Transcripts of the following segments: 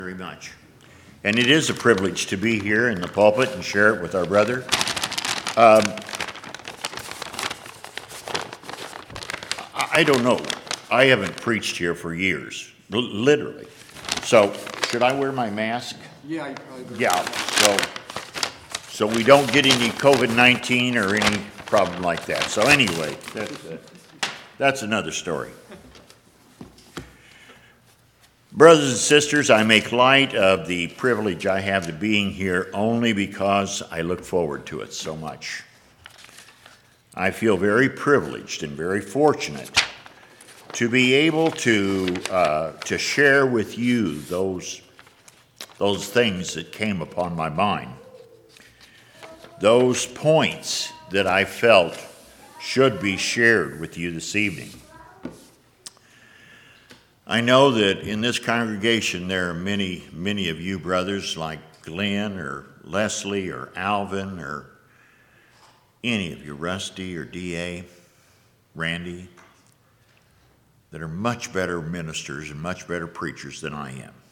Very much. And it is a privilege to be here in the pulpit and share it with our brother. I don't know. I haven't preached here for years, literally. So, should I wear my mask? Yeah, you probably better. Yeah, so we don't get any COVID-19 or any problem like that. So anyway, that's another story. Brothers and sisters, I make light of the privilege I have to being here only because I look forward to it so much. I feel very privileged and very fortunate to be able to share with you those things that came upon my mind, those points that I felt should be shared with you this evening. I know that in this congregation there are many of you brothers like Glenn or Leslie or Alvin or any of you, Rusty or D.A., Randy, that are much better ministers and much better preachers than I am.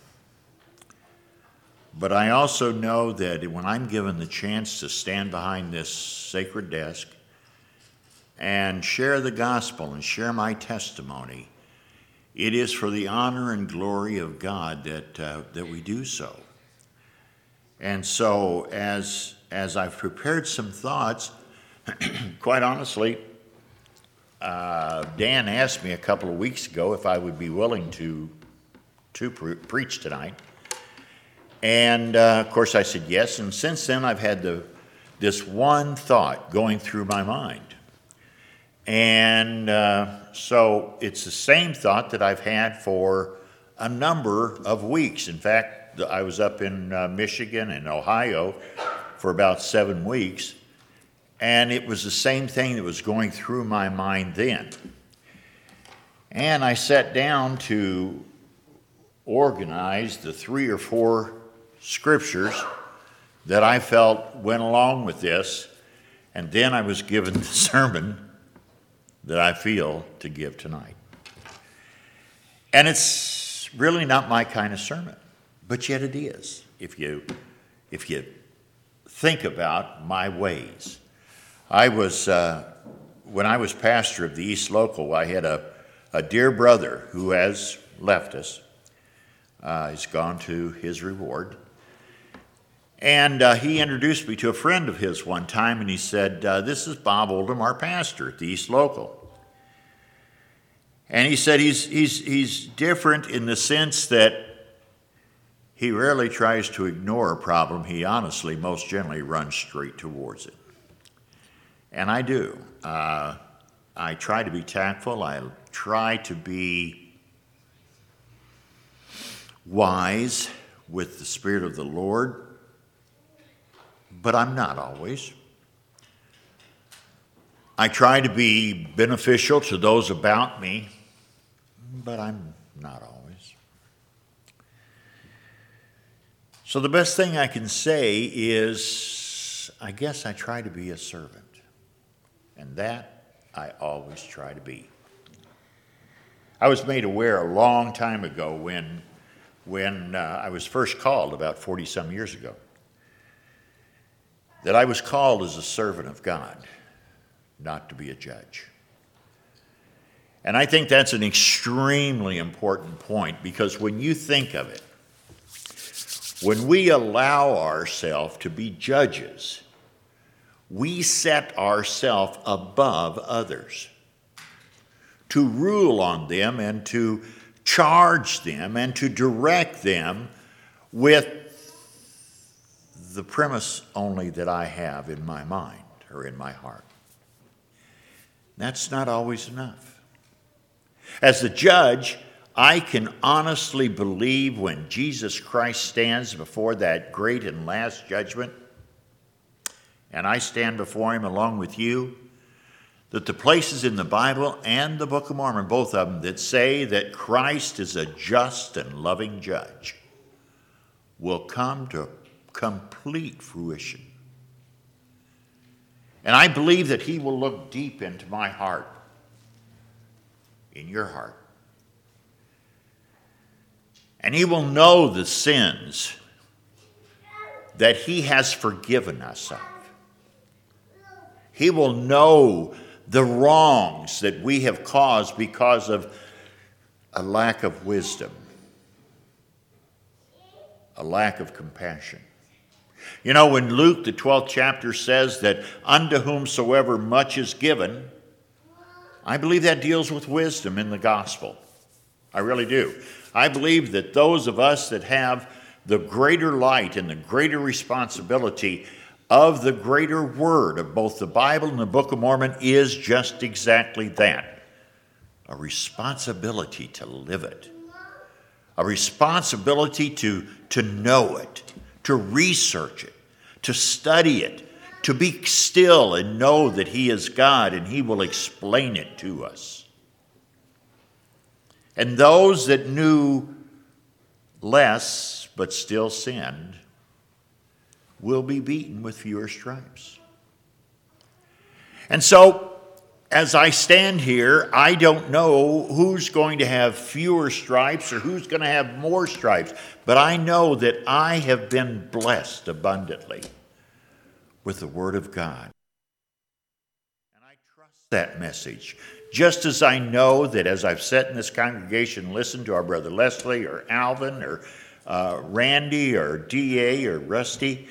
But I also know that when I'm given the chance to stand behind this sacred desk and share the gospel and share my testimony, it is for the honor and glory of God that we do so. And so as I've prepared some thoughts, quite honestly, Dan asked me a couple of weeks ago if I would be willing to preach tonight. And of course I said yes, and since then I've had this one thought going through my mind. And so it's the same thought that I've had for a number of weeks. In fact, I was up in Michigan and Ohio for about 7 weeks, and it was the same thing that was going through my mind then. And I sat down to organize the 3 or 4 scriptures that I felt went along with this, and then I was given the sermon that I feel to give tonight. And it's really not my kind of sermon, but yet it is, if you think about my ways. When I was pastor of the East Local, I had a dear brother who has left us. He's gone to his reward. And he introduced me to a friend of his one time, and he said, this is Bob Oldham, our pastor at the East Local. And he said he's different in the sense that he rarely tries to ignore a problem. He honestly, most generally, runs straight towards it. And I do. I try to be tactful. I try to be wise with the Spirit of the Lord, but I'm not always. I try to be beneficial to those about me, but I'm not always. So the best thing I can say is, I guess I try to be a servant. And that I always try to be. I was made aware a long time ago when I was first called, about 40-some years ago, that I was called as a servant of God, not to be a judge. And I think that's an extremely important point, because when you think of it, when we allow ourselves to be judges, we set ourselves above others to rule on them and to charge them and to direct them with the premise only that I have in my mind or in my heart. That's not always enough. As the judge, I can honestly believe when Jesus Christ stands before that great and last judgment, and I stand before him along with you, that the places in the Bible and the Book of Mormon, both of them, that say that Christ is a just and loving judge, will come to complete fruition. And I believe that he will look deep into my heart, in your heart, And he will know the sins that he has forgiven us of. He will know the wrongs that we have caused because of a lack of wisdom, a lack of compassion. You know, when Luke, the 12th chapter, says that unto whomsoever much is given, I believe that deals with wisdom in the gospel. I really do. I believe that those of us that have the greater light and the greater responsibility of the greater word of both the Bible and the Book of Mormon is just exactly that. A responsibility to live it. A responsibility to know it, to research it, to study it, to be still and know that he is God and he will explain it to us. And those that knew less but still sinned will be beaten with fewer stripes. And so, as I stand here, I don't know who's going to have fewer stripes or who's going to have more stripes, but I know that I have been blessed abundantly with the Word of God. And I trust that message. Just as I know that as I've sat in this congregation and listened to our brother Leslie or Alvin or Randy or D.A. or Rusty,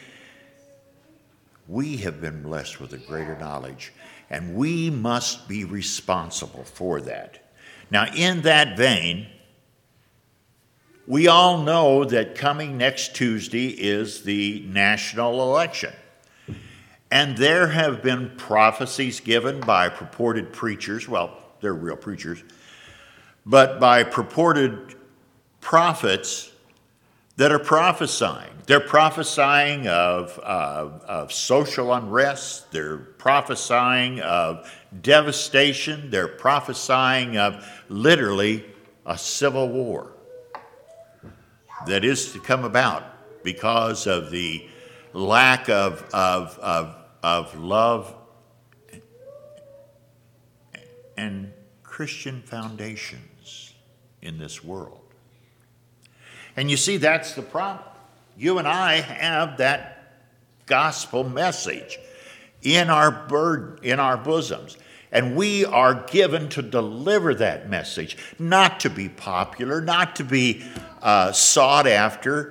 we have been blessed with a greater knowledge, and we must be responsible for that. Now, in that vein, we all know that coming next Tuesday is the national election. And there have been prophecies given by purported preachers, well, they're real preachers, but by purported prophets that are prophesying. They're prophesying of social unrest. They're prophesying of devastation. They're prophesying of literally a civil war that is to come about because of the lack of love and Christian foundations in this world. And you see, that's the problem. You and I have that gospel message in our bosoms. And we are given to deliver that message, not to be popular, not to be sought after,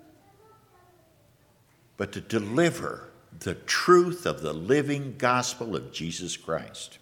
but to deliver the truth of the living gospel of Jesus Christ.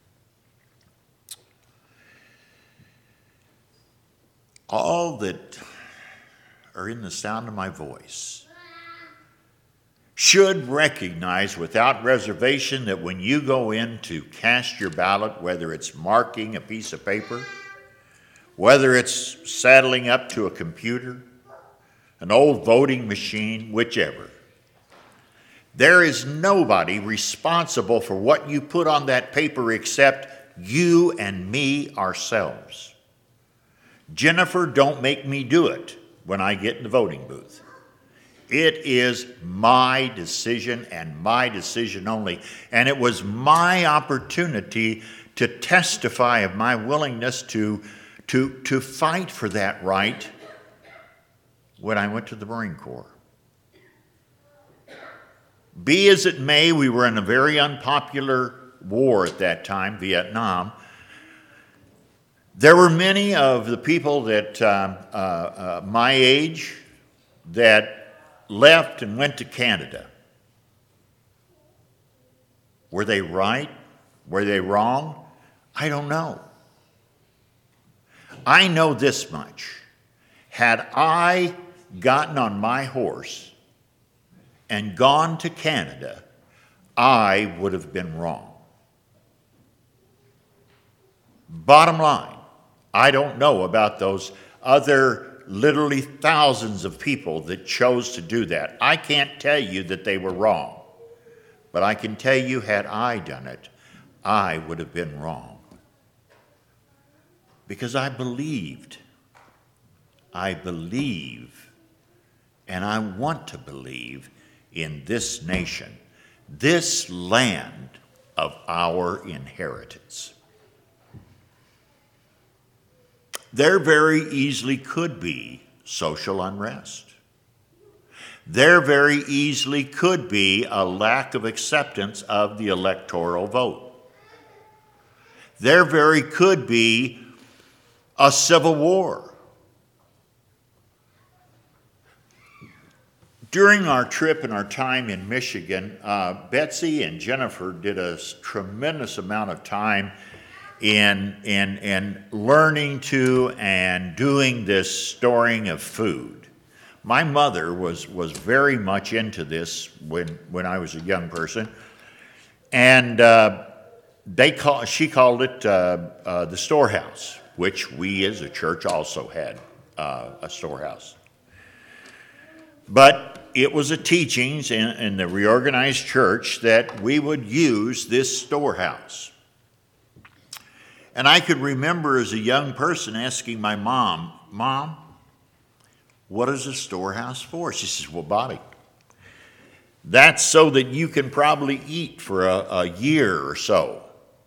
All that are in the sound of my voice should recognize without reservation that when you go in to cast your ballot, whether it's marking a piece of paper, whether it's saddling up to a computer, an old voting machine, whichever, there is nobody responsible for what you put on that paper except you and me ourselves. Jennifer, don't make me do it when I get in the voting booth. It is my decision and my decision only. And it was my opportunity to testify of my willingness to fight for that right when I went to the Marine Corps. Be as it may, we were in a very unpopular war at that time, Vietnam. There were many of the people that my age that left and went to Canada. Were they right? Were they wrong? I don't know. I know this much. Had I gotten on my horse and gone to Canada, I would have been wrong. Bottom line, I don't know about those other literally thousands of people that chose to do that. I can't tell you that they were wrong, but I can tell you had I done it, I would have been wrong. Because I believe, and I want to believe in this nation, this land of our inheritance. There very easily could be social unrest. There very easily could be a lack of acceptance of the electoral vote. There very could be a civil war. During our trip and our time in Michigan, Betsy and Jennifer did a tremendous amount of time in learning to and doing this storing of food. My mother was very much into this when I was a young person, and she called it the storehouse, which we as a church also had a storehouse. But it was a teachings in the reorganized church that we would use this storehouse. And I could remember as a young person asking my mom, "Mom, what is a storehouse for?" She says, "Well, Bobby, that's so that you can probably eat for a year or so."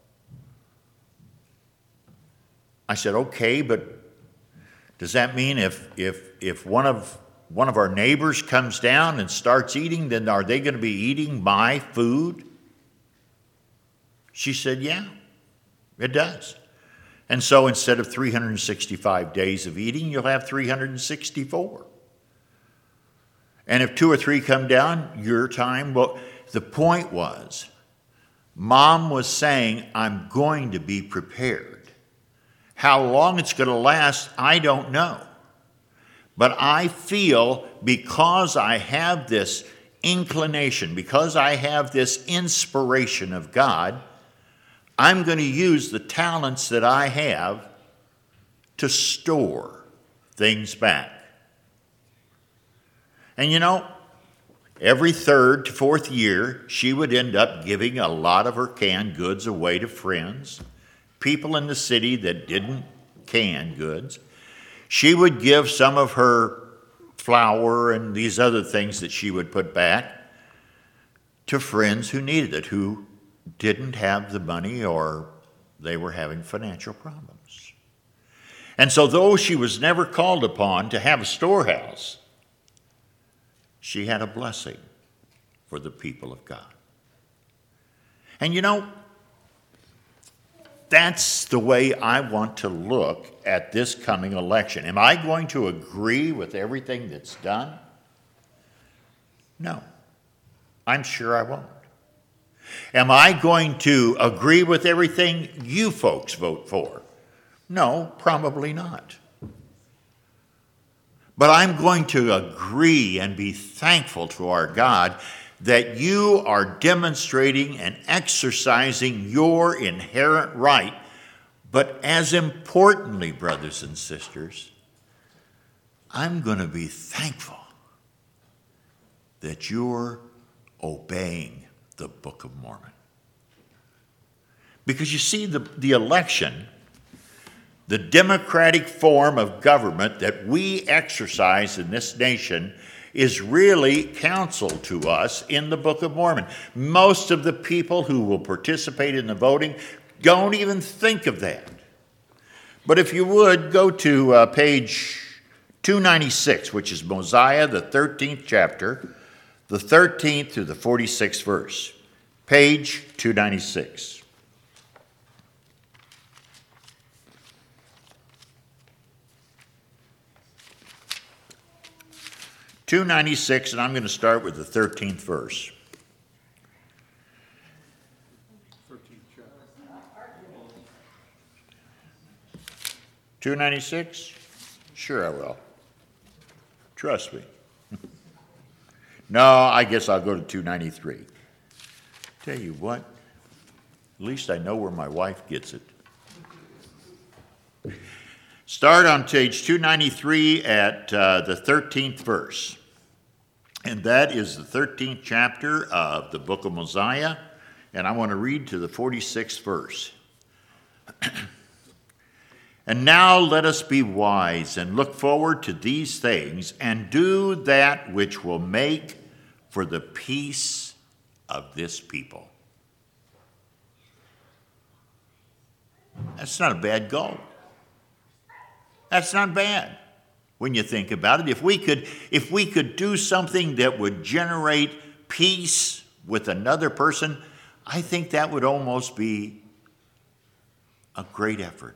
I said, "Okay, but does that mean if one of our neighbors comes down and starts eating, then are they going to be eating my food?" She said, "Yeah, it does. And so instead of 365 days of eating, you'll have 364. And if 2 or 3 come down, your time." Well, the point was, Mom was saying, I'm going to be prepared. How long it's going to last, I don't know. But I feel because I have this inclination, because I have this inspiration of God, I'm going to use the talents that I have to store things back. And you know, every 3rd to 4th year, she would end up giving a lot of her canned goods away to friends, people in the city that didn't can goods. She would give some of her flour and these other things that she would put back to friends who needed it, who didn't have the money or they were having financial problems. And so though she was never called upon to have a storehouse, she had a blessing for the people of God. And you know, that's the way I want to look at this coming election. Am I going to agree with everything that's done? No, I'm sure I won't. Am I going to agree with everything you folks vote for? No, probably not. But I'm going to agree and be thankful to our God that you are demonstrating and exercising your inherent right. But as importantly, brothers and sisters, I'm going to be thankful that you're obeying the Book of Mormon. Because you see, the election, the democratic form of government that we exercise in this nation, is really counseled to us in the Book of Mormon. Most of the people who will participate in the voting don't even think of that. But if you would, go to page 296, which is Mosiah, the 13th chapter, the 13th through the 46th verse. Page 296. And I'm going to start with the 13th verse. 296? Sure I will. Trust me. No, I guess I'll go to 293. Tell you what, at least I know where my wife gets it. Start on page 293 at the 13th verse. And that is the 13th chapter of the book of Mosiah. And I want to read to the 46th verse. And now let us be wise and look forward to these things and do that which will make for the peace of this people. That's not a bad goal. That's not bad. when you think about it. If we could do something that would generate peace with another person, I think that would almost be a great effort.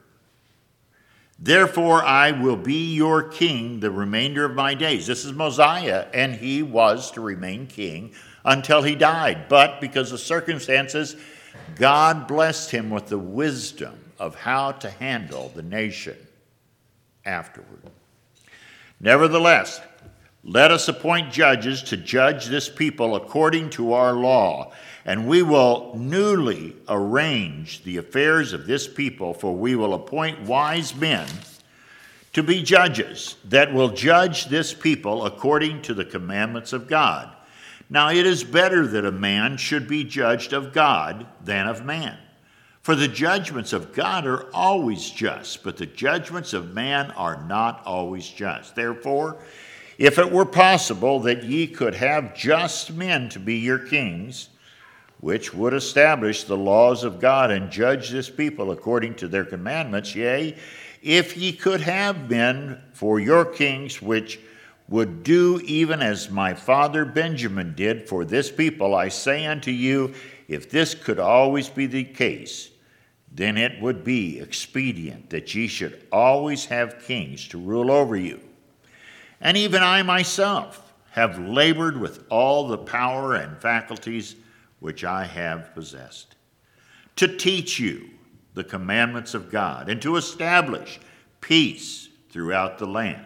Therefore, I will be your king the remainder of my days. This is Mosiah, and he was to remain king until he died. But because of circumstances, God blessed him with the wisdom of how to handle the nation afterward. Nevertheless, let us appoint judges to judge this people according to our law, and we will newly arrange the affairs of this people, for we will appoint wise men to be judges that will judge this people according to the commandments of God. Now it is better that a man should be judged of God than of man. For the judgments of God are always just, but the judgments of man are not always just. Therefore, if it were possible that ye could have just men to be your kings, which would establish the laws of God and judge this people according to their commandments, yea, if ye could have men for your kings, which would do even as my father Benjamin did for this people, I say unto you, if this could always be the case, then it would be expedient that ye should always have kings to rule over you. And even I myself have labored with all the power and faculties which I have possessed, to teach you the commandments of God, and to establish peace throughout the land,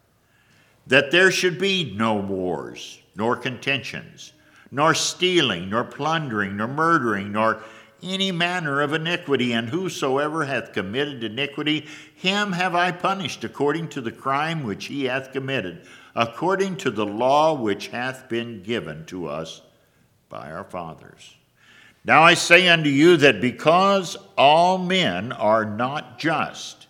that there should be no wars, nor contentions, nor stealing, nor plundering, nor murdering, nor any manner of iniquity. And whosoever hath committed iniquity, him have I punished according to the crime which he hath committed, according to the law which hath been given to us by our fathers. Now I say unto you that because all men are not just,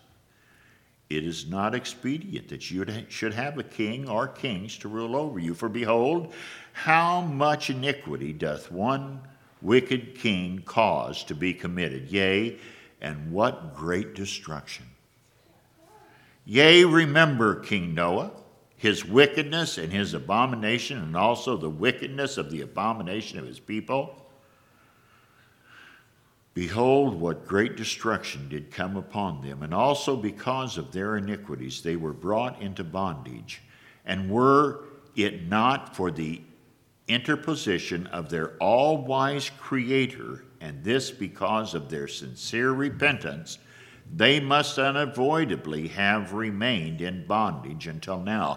it is not expedient that you should have a king or kings to rule over you. For behold, how much iniquity doth one wicked king cause to be committed, yea, and what great destruction. Yea, remember King Noah, his wickedness and his abomination, and also the wickedness of the abomination of his people. Behold, what great destruction did come upon them, and also because of their iniquities they were brought into bondage. And were it not for the interposition of their all-wise Creator, and this because of their sincere repentance, they must unavoidably have remained in bondage until now.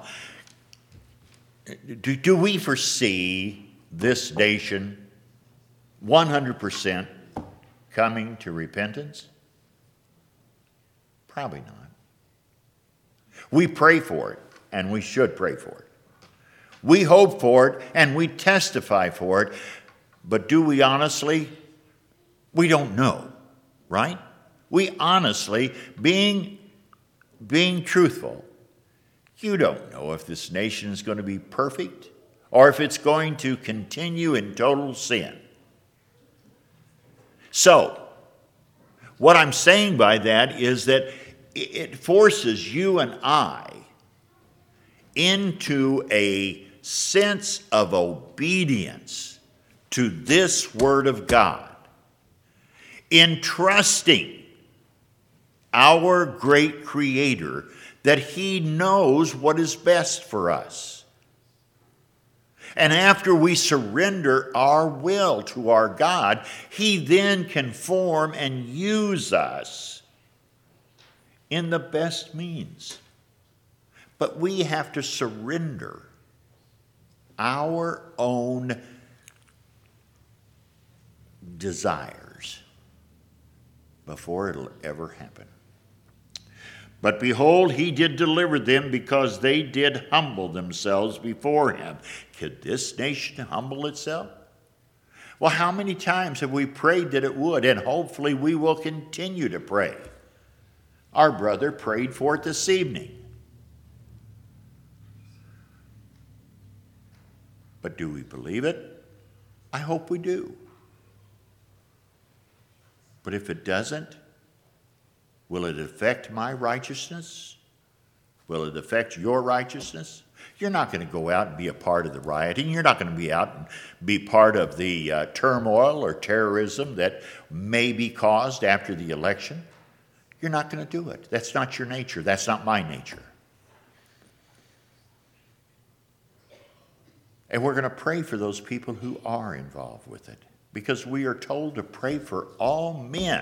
Do we foresee this nation 100% coming to repentance? Probably not. We pray for it, and we should pray for it. We hope for it, and we testify for it, but do we honestly? We don't know, right? We honestly, being truthful, you don't know if this nation is going to be perfect or if it's going to continue in total sin. So, what I'm saying by that is that it forces you and I into a sense of obedience to this Word of God, in trusting our great Creator that He knows what is best for us. And after we surrender our will to our God, He then can form and use us in the best means. But we have to surrender our own desires before it'll ever happen. But behold, He did deliver them because they did humble themselves before Him. Could this nation humble itself? Well, how many times have we prayed that it would? And hopefully we will continue to pray. Our brother prayed for it this evening. But do we believe it? I hope we do. But if it doesn't, will it affect my righteousness? Will it affect your righteousness? You're not going to go out and be a part of the rioting. You're not going to be out and be part of the turmoil or terrorism that may be caused after the election. You're not going to do it. That's not your nature. That's not my nature. And we're going to pray for those people who are involved with it, because we are told to pray for all men.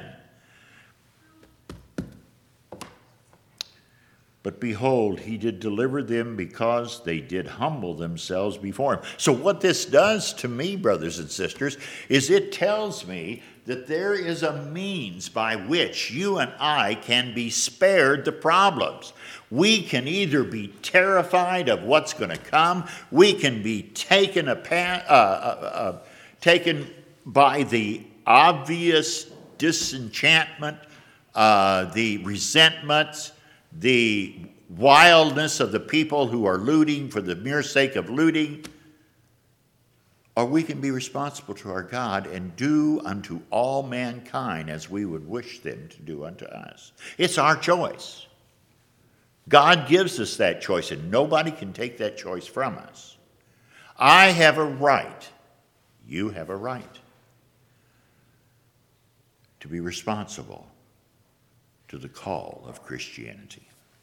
But behold, he did deliver them because they did humble themselves before him. So what this does to me, brothers and sisters, is it tells me that there is a means by which you and I can be spared the problems. We can either be terrified of what's going to come, we can be taken by the obvious disenchantment, the resentments, the wildness of the people who are looting for the mere sake of looting, or we can be responsible to our God and do unto all mankind as we would wish them to do unto us. It's our choice. God gives us that choice, and nobody can take that choice from us. I have a right, you have a right to be responsible to the call of Christianity.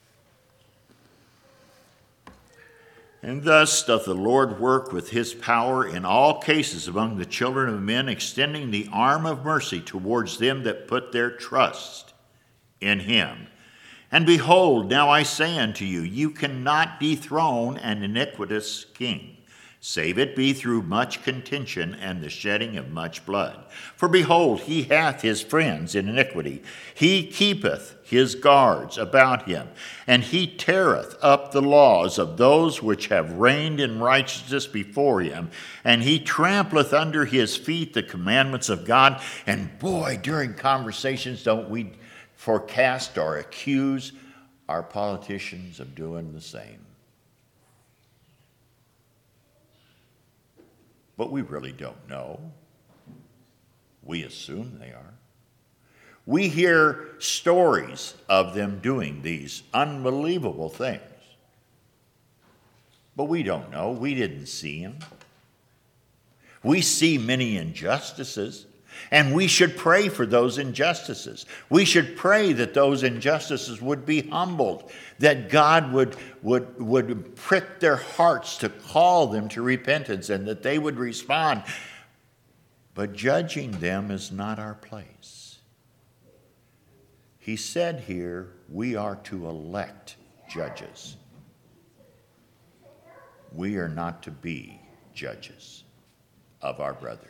And thus doth the Lord work with his power in all cases among the children of men, extending the arm of mercy towards them that put their trust in him. And behold, now I say unto you, you cannot dethrone an iniquitous king, save it be through much contention and the shedding of much blood. For behold, he hath his friends in iniquity. He keepeth his guards about him, and he teareth up the laws of those which have reigned in righteousness before him, and he trampleth under his feet the commandments of God. And boy, during conversations, don't we forecast or accuse our politicians of doing the same? But we really don't know. We assume they are. We hear stories of them doing these unbelievable things. But we don't know. We didn't see them. We see many injustices, and we should pray for those injustices. We should pray that those injustices would be humbled, that God would prick their hearts to call them to repentance, and that they would respond. But judging them is not our place. He said here, we are to elect judges. We are not to be judges of our brothers.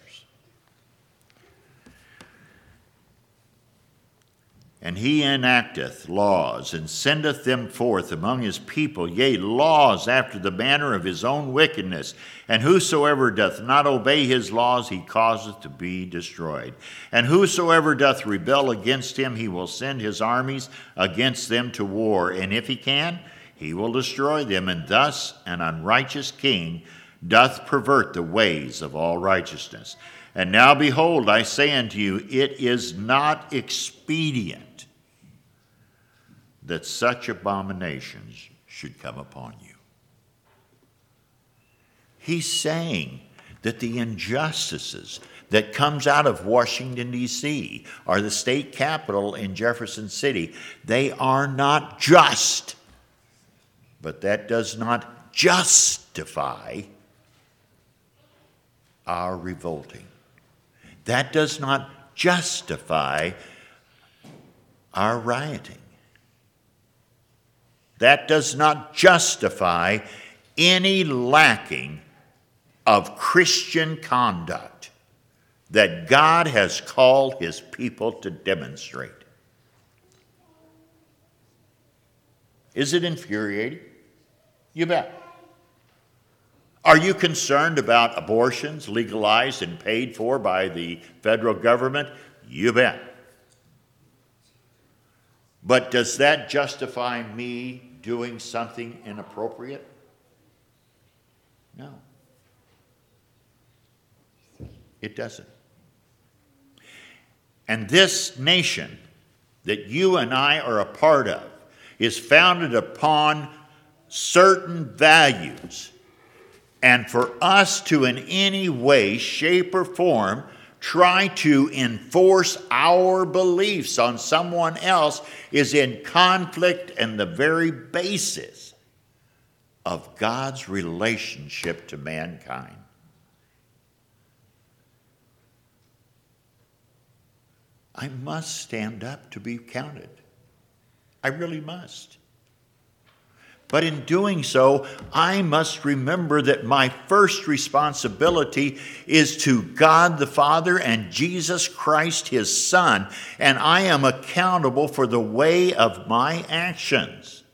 And he enacteth laws, and sendeth them forth among his people, yea, laws after the manner of his own wickedness. And whosoever doth not obey his laws, he causeth to be destroyed. And whosoever doth rebel against him, he will send his armies against them to war. And if he can, he will destroy them. And thus an unrighteous king doth pervert the ways of all righteousness. And now behold, I say unto you, it is not expedient that such abominations should come upon you. He's saying that the injustices that comes out of Washington, D.C., or the state capitol in Jefferson City, they are not just. But that does not justify our revolting. That does not justify our rioting. That does not justify any lacking of Christian conduct that God has called his people to demonstrate. Is it infuriating? You bet. Are you concerned about abortions legalized and paid for by the federal government? You bet. But does that justify me doing something inappropriate? No. It doesn't. And this nation that you and I are a part of is founded upon certain values. And for us to in any way, shape, or form try to enforce our beliefs on someone else is in conflict and the very basis of God's relationship to mankind. I must stand up to be counted. I really must. But in doing so, I must remember that my first responsibility is to God the Father and Jesus Christ, his Son, and I am accountable for the way of my actions.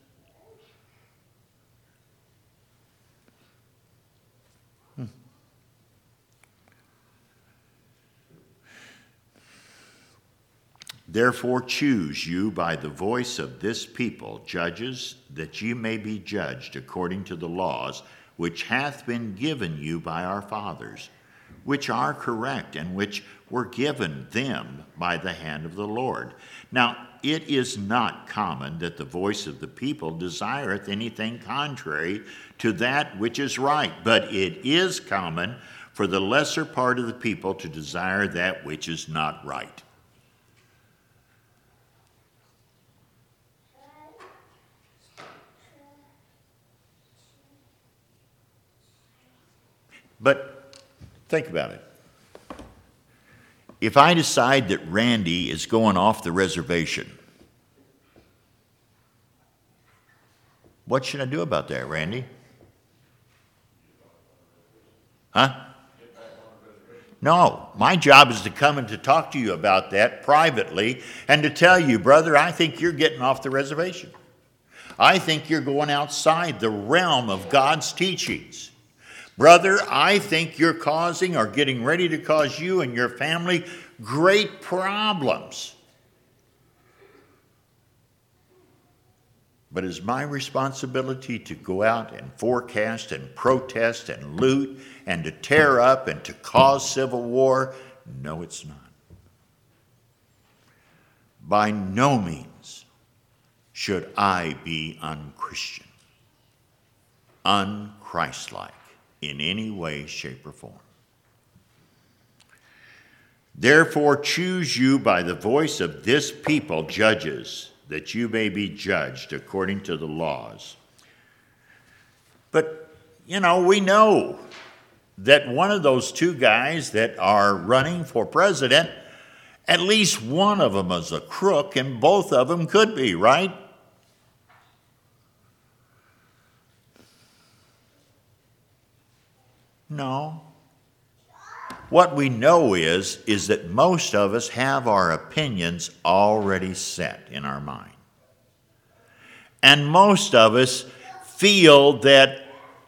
Therefore choose you by the voice of this people judges, that ye may be judged according to the laws which hath been given you by our fathers, which are correct, and which were given them by the hand of the Lord. Now it is not common that the voice of the people desireth anything contrary to that which is right, but it is common for the lesser part of the people to desire that which is not right. But think about it. If I decide that Randy is going off the reservation, what should I do about that, Randy? Huh? No, my job is to come and to talk to you about that privately and to tell you, brother, I think you're getting off the reservation. I think you're going outside the realm of God's teachings. Brother, I think you're causing or getting ready to cause you and your family great problems. But it's my responsibility to go out and forecast and protest and loot and to tear up and to cause civil war? No, it's not. By no means should I be unchristian, unchristlike in any way, shape, or form. Therefore choose you by the voice of this people judges, that you may be judged according to the laws. But, we know that one of those two guys that are running for president, at least one of them is a crook, and both of them could be, right? No. What we know is that most of us have our opinions already set in our mind. And most of us feel that,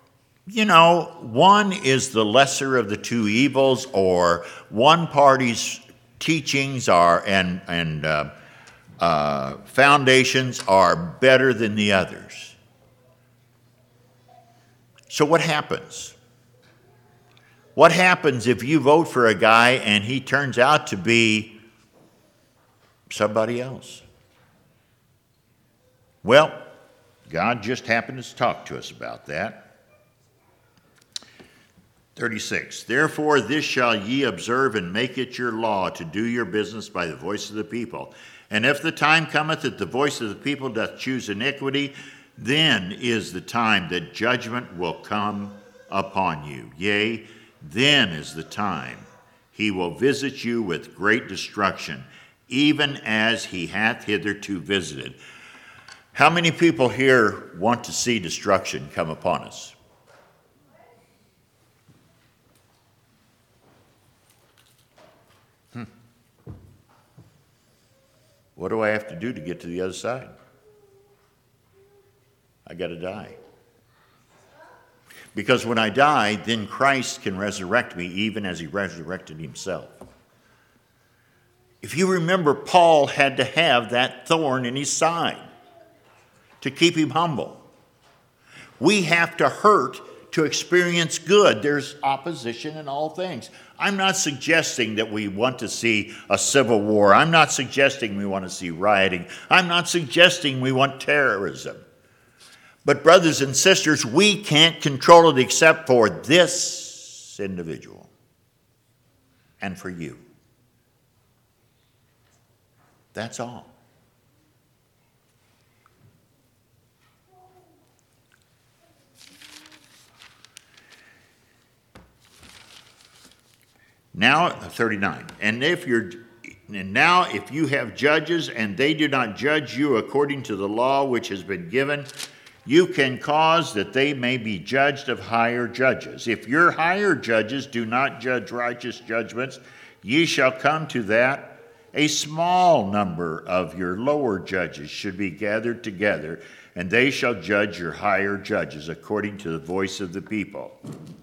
one is the lesser of the two evils, or one party's teachings and foundations are better than the others. So what happens? What happens if you vote for a guy and he turns out to be somebody else? Well, God just happened to talk to us about that. 36, therefore this shall ye observe and make it your law to do your business by the voice of the people. And if the time cometh that the voice of the people doth choose iniquity, then is the time that judgment will come upon you. Yea, then is the time he will visit you with great destruction, even as he hath hitherto visited. How many people here want to see destruction come upon us? What do I have to do to get to the other side? I got to die. Because when I die, then Christ can resurrect me even as he resurrected himself. If you remember, Paul had to have that thorn in his side to keep him humble. We have to hurt to experience good. There's opposition in all things. I'm not suggesting that we want to see a civil war. I'm not suggesting we want to see rioting. I'm not suggesting we want terrorism. But brothers and sisters, we can't control it except for this individual and for you. That's all. Now, 39. And now if you have judges and they do not judge you according to the law which has been given, you can cause that they may be judged of higher judges. If your higher judges do not judge righteous judgments, ye shall come to that. A small number of your lower judges should be gathered together, and they shall judge your higher judges according to the voice of the people.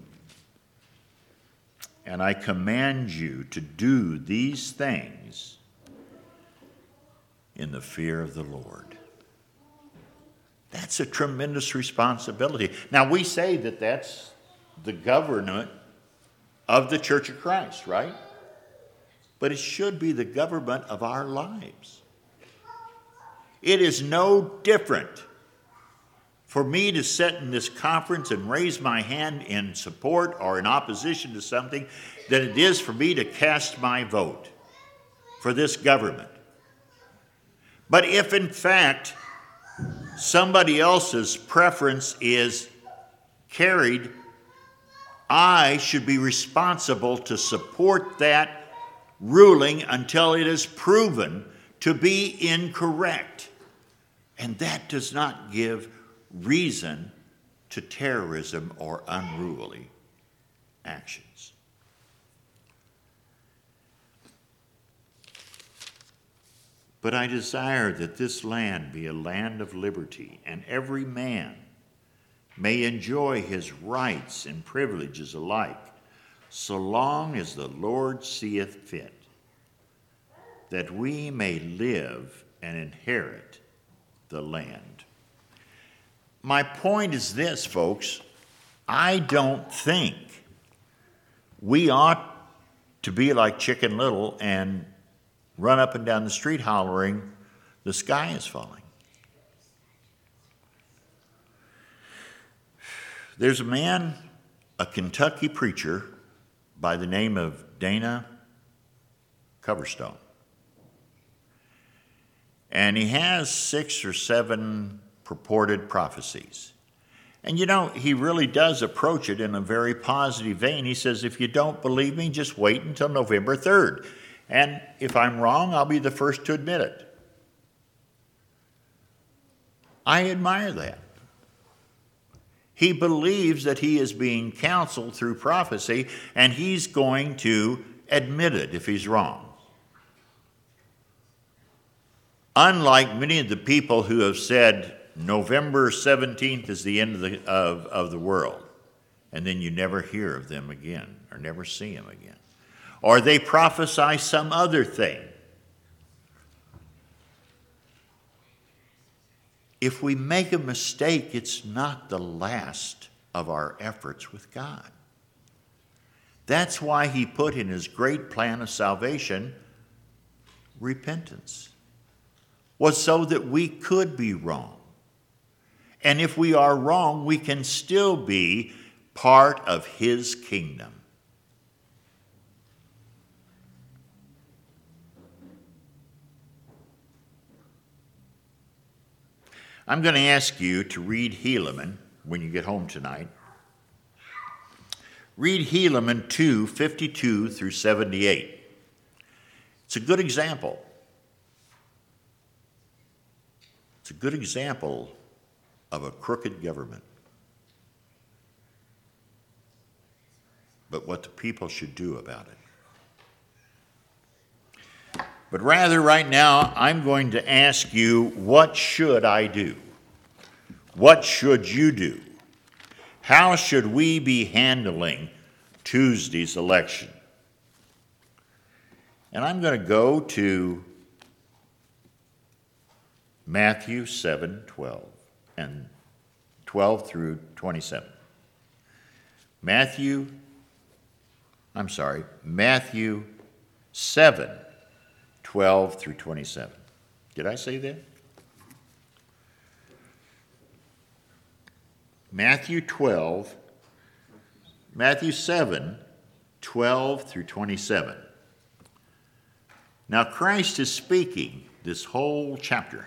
And I command you to do these things in the fear of the Lord. That's a tremendous responsibility. Now, we say that that's the government of the Church of Christ, right? But it should be the government of our lives. It is no different for me to sit in this conference and raise my hand in support or in opposition to something than it is for me to cast my vote for this government. But if in fact somebody else's preference is carried, I should be responsible to support that ruling until it is proven to be incorrect. And that does not give reason to terrorism or unruly actions. But I desire that this land be a land of liberty, and every man may enjoy his rights and privileges alike, so long as the Lord seeth fit, that we may live and inherit the land. My point is this, folks. I don't think we ought to be like Chicken Little and run up and down the street hollering, the sky is falling. There's a man, a Kentucky preacher by the name of Dana Coverstone. And he has 6 or 7 purported prophecies. And you know, he really does approach it in a very positive vein. He says, if you don't believe me, just wait until November 3rd. And if I'm wrong, I'll be the first to admit it. I admire that. He believes that he is being counseled through prophecy, and he's going to admit it if he's wrong. Unlike many of the people who have said November 17th is the end of the world, and then you never hear of them again or never see them again. Or they prophesy some other thing. If we make a mistake, it's not the last of our efforts with God. That's why he put in his great plan of salvation repentance, was so that we could be wrong. And if we are wrong, we can still be part of his kingdom. I'm going to ask you to read Helaman when you get home tonight. Read Helaman 2:52 through 78. It's a good example. It's a good example of a crooked government. But what the people should do about it. But rather, right now, I'm going to ask you, what should I do? What should you do? How should we be handling Tuesday's election? And I'm going to go to Matthew 7:12 and 12 through 27. Matthew 7:12 through 27. Did I say that? Matthew 7, 12 through 27. Now Christ is speaking this whole chapter,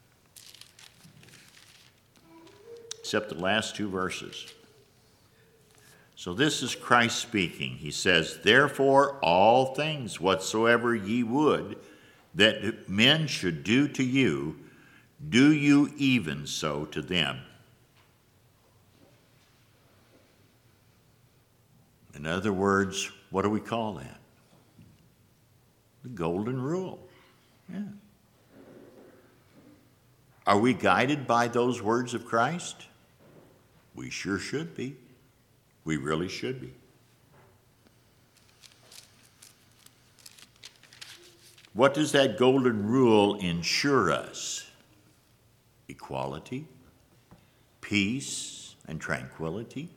except the last two verses. So this is Christ speaking. He says, "Therefore all things whatsoever ye would that men should do to you, do you even so to them." In other words, what do we call that? The golden rule. Yeah. Are we guided by those words of Christ? We sure should be. We really should be. What does that golden rule ensure us? Equality, peace and tranquility,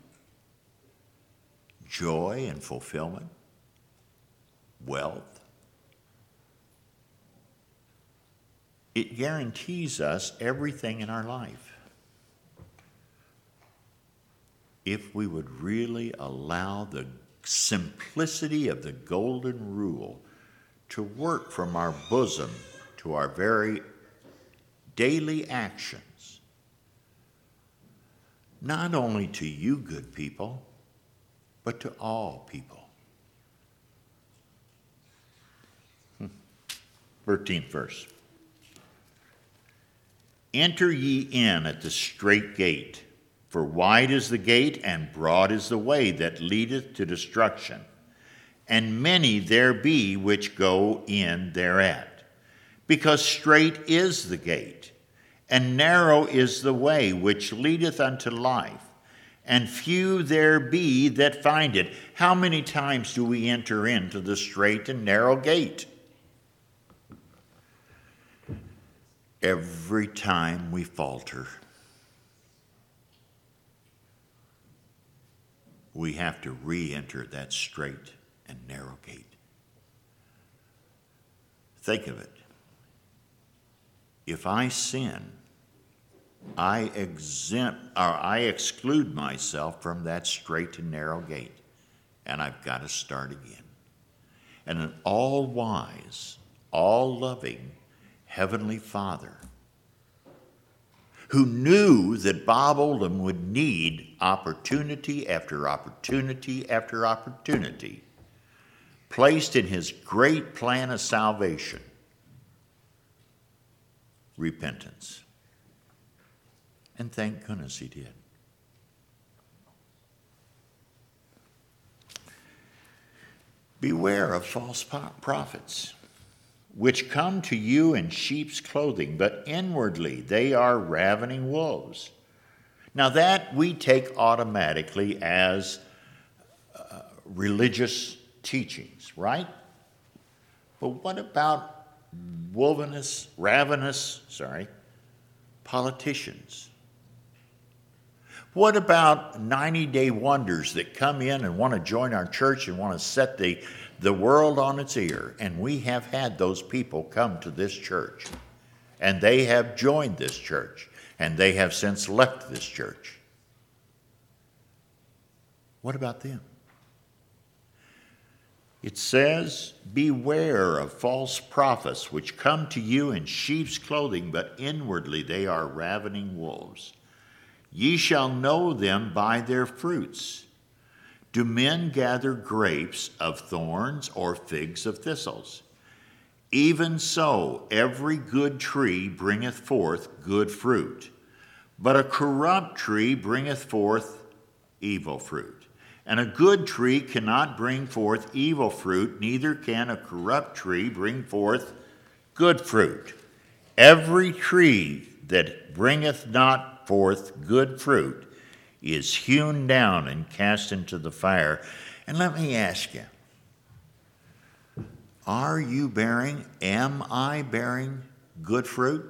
joy and fulfillment, wealth. It guarantees us everything in our life. If we would really allow the simplicity of the golden rule to work from our bosom to our very daily actions, not only to you good people, but to all people. 13th verse. "Enter ye in at the strait gate, for wide is the gate, and broad is the way that leadeth to destruction, and many there be which go in thereat. Because strait is the gate, and narrow is the way which leadeth unto life, and few there be that find it." How many times do we enter into the strait and narrow gate? Every time we falter. We have to re-enter that straight and narrow gate. Think of it. If I sin, I exclude myself from that straight and narrow gate, and I've got to start again. And an all-wise, all-loving Heavenly Father, who knew that Bob Oldham would need opportunity after opportunity after opportunity, placed in his great plan of salvation repentance. And thank goodness he did. "Beware of false prophets, which come to you in sheep's clothing, but inwardly they are ravening wolves." Now that we take automatically as religious teachings, right? But what about ravenous politicians? What about 90-day wonders that come in and want to join our church and want to set the world on its ear? And we have had those people come to this church, and they have joined this church, and they have since left this church. What about them? It says, "Beware of false prophets, which come to you in sheep's clothing, but inwardly they are ravening wolves. Ye shall know them by their fruits. Do men gather grapes of thorns or figs of thistles? Even so, every good tree bringeth forth good fruit, but a corrupt tree bringeth forth evil fruit. And a good tree cannot bring forth evil fruit, neither can a corrupt tree bring forth good fruit. Every tree that bringeth not forth good fruit is hewn down and cast into the fire." And let me ask you, am I bearing good fruit?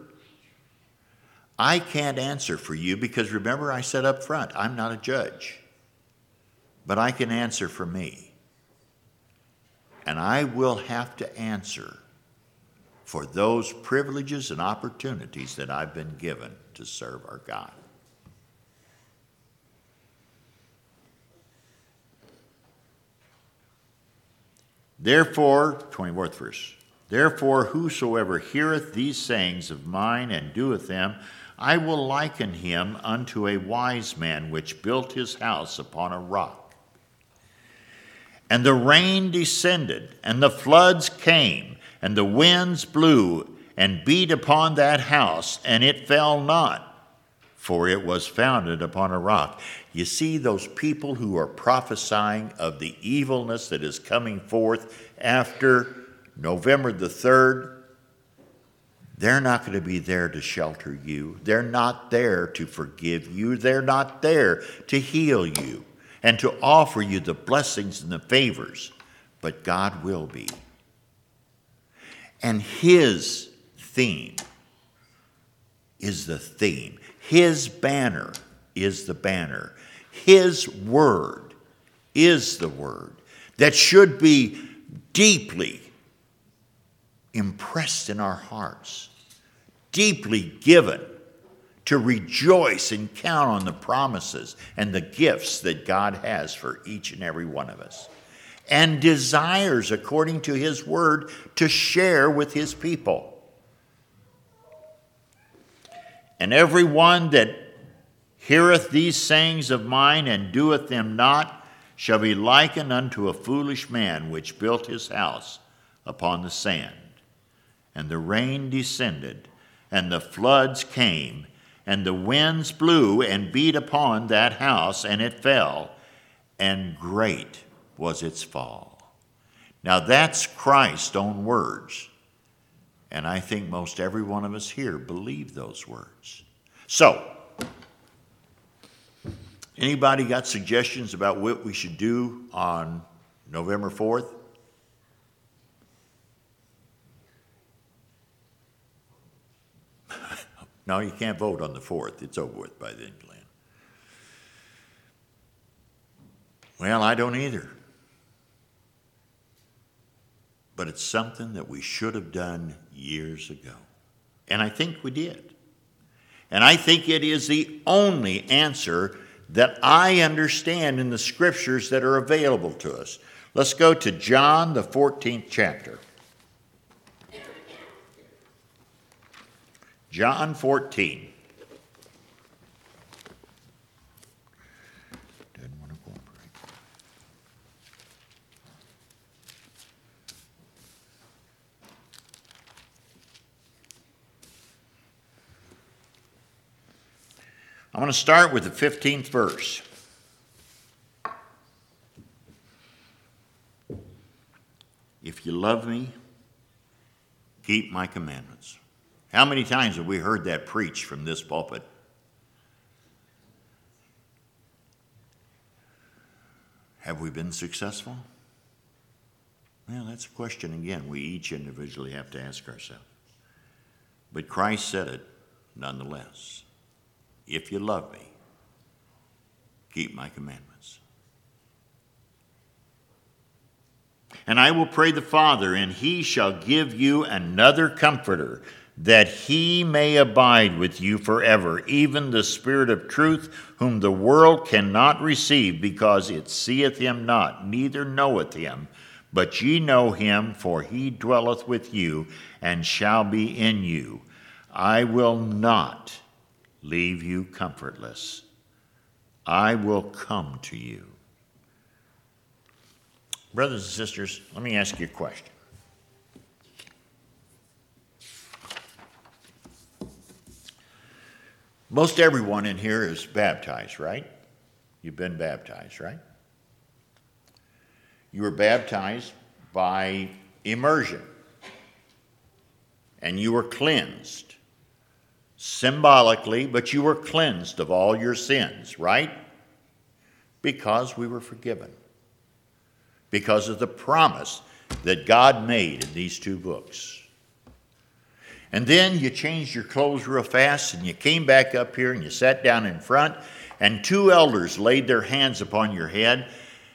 I can't answer for you because remember I said up front, I'm not a judge. But I can answer for me. And I will have to answer for those privileges and opportunities that I've been given to serve our God. Therefore, 24th verse, therefore whosoever heareth these sayings of mine and doeth them, I will liken him unto a wise man which built his house upon a rock. And the rain descended, and the floods came, and the winds blew, and beat upon that house, and it fell not, for it was founded upon a rock. You see those people who are prophesying of the evilness that is coming forth after November the 3rd, they're not going to be there to shelter you. They're not there to forgive you. They're not there to heal you and to offer you the blessings and the favors, but God will be. And his theme is the theme. His banner is the banner. His word is the word that should be deeply impressed in our hearts, deeply given to rejoice and count on the promises and the gifts that God has for each and every one of us, and desires, according to his word, to share with his people. And every one that heareth these sayings of mine and doeth them not shall be likened unto a foolish man which built his house upon the sand. And the rain descended, and the floods came, and the winds blew and beat upon that house, and it fell, and great was its fall. Now that's Christ's own words. And I think most every one of us here believe those words. So, anybody got suggestions about what we should do on November 4th? No, you can't vote on the 4th. It's over with by then, Glenn. Well, I don't either. But it's something that we should have done years ago. And I think we did. And I think it is the only answer that I understand in the scriptures that are available to us. Let's go to John, the 14th chapter. John 14. Didn't want to cooperate. I'm going to start with the 15th verse. If you love me, keep my commandments. How many times have we heard that preached from this pulpit? Have we been successful? Well, that's a question, again, we each individually have to ask ourselves. But Christ said it nonetheless. If you love me, keep my commandments. And I will pray the Father, and he shall give you another comforter, that he may abide with you forever, even the Spirit of truth, whom the world cannot receive, because it seeth him not, neither knoweth him. But ye know him, for he dwelleth with you, and shall be in you. I will not leave you comfortless. I will come to you. Brothers and sisters, let me ask you a question. Most everyone in here is baptized, right? You've been baptized, right? You were baptized by immersion, and you were cleansed symbolically, but you were cleansed of all your sins, right? Because we were forgiven. Because of the promise that God made in these two books. And then you changed your clothes real fast, and you came back up here and you sat down in front, and two elders laid their hands upon your head.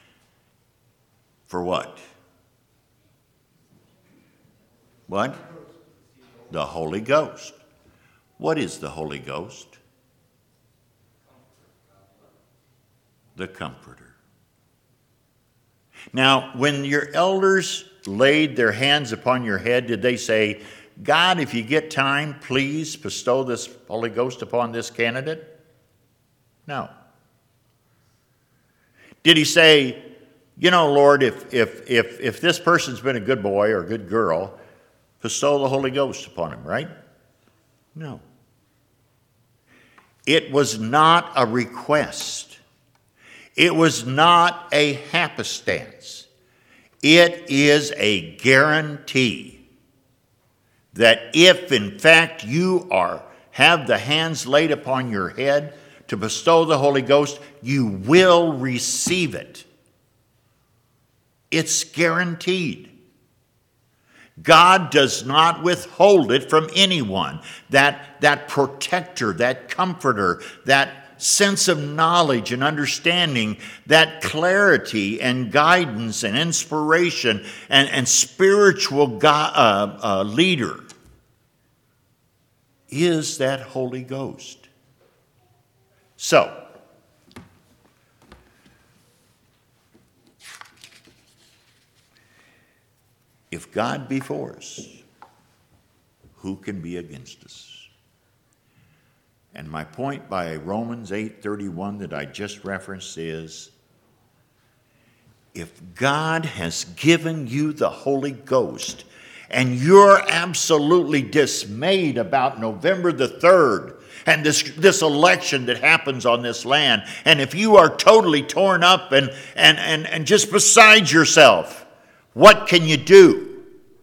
For what? What? The Holy Ghost. What is the Holy Ghost? The Comforter. Now, when your elders laid their hands upon your head, did they say, God, if you get time, please bestow this Holy Ghost upon this candidate? No. Did he say, you know, Lord, if this person's been a good boy or a good girl, bestow the Holy Ghost upon him, right? No. It was not a request. It was not a happenstance. It is a guarantee that if in fact you have the hands laid upon your head to bestow the Holy Ghost, you will receive it. It's guaranteed. God does not withhold it from anyone. That protector, that comforter, that sense of knowledge and understanding, that clarity and guidance and inspiration and spiritual leader is that Holy Ghost. So, if God be for us, who can be against us? And my point by Romans 8:31 that I just referenced is, if God has given you the Holy Ghost and you're absolutely dismayed about November the 3rd and this election that happens on this land, and if you are totally torn up and just beside yourself, what can you do?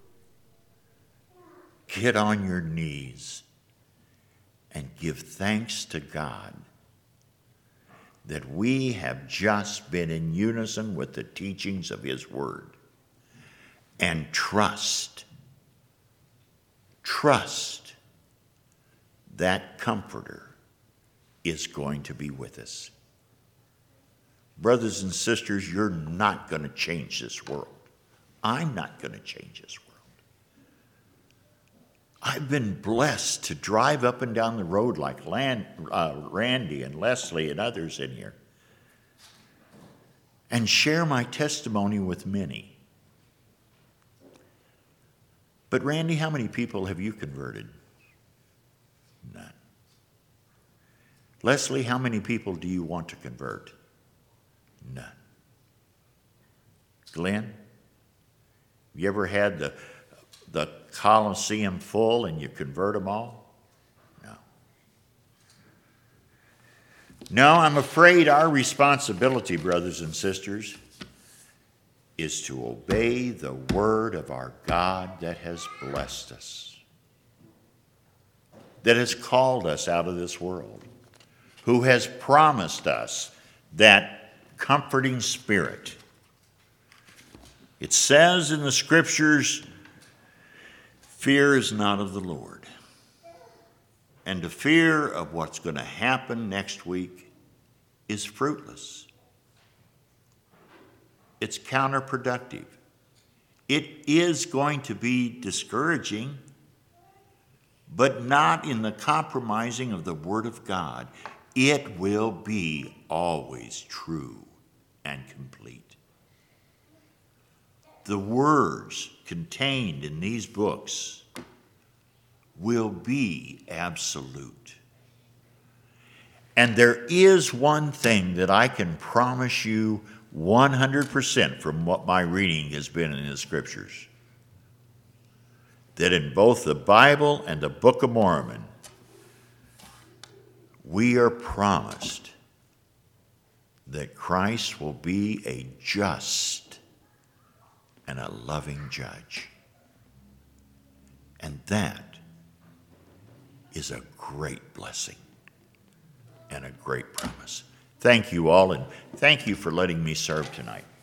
Get on your knees and give thanks to God that we have just been in unison with the teachings of His Word. And trust that Comforter is going to be with us. Brothers and sisters, you're not going to change this world. I'm not going to change this world. I've been blessed to drive up and down the road like Randy and Leslie and others in here and share my testimony with many. But Randy, how many people have you converted? None. Leslie, how many people do you want to convert? None. Glenn, have you ever had the Colosseum full and you convert them all? No. No, I'm afraid our responsibility, brothers and sisters, is to obey the word of our God that has blessed us, that has called us out of this world, who has promised us that comforting spirit. It says in the scriptures, fear is not of the Lord. And the fear of what's going to happen next week is fruitless. It's counterproductive. It is going to be discouraging, but not in the compromising of the Word of God. It will be always true and complete. The words contained in these books will be absolute. And there is one thing that I can promise you 100% from what my reading has been in the scriptures, that in both the Bible and the Book of Mormon, we are promised that Christ will be a just and a loving judge. And that is a great blessing and a great promise. Thank you all, and thank you for letting me serve tonight.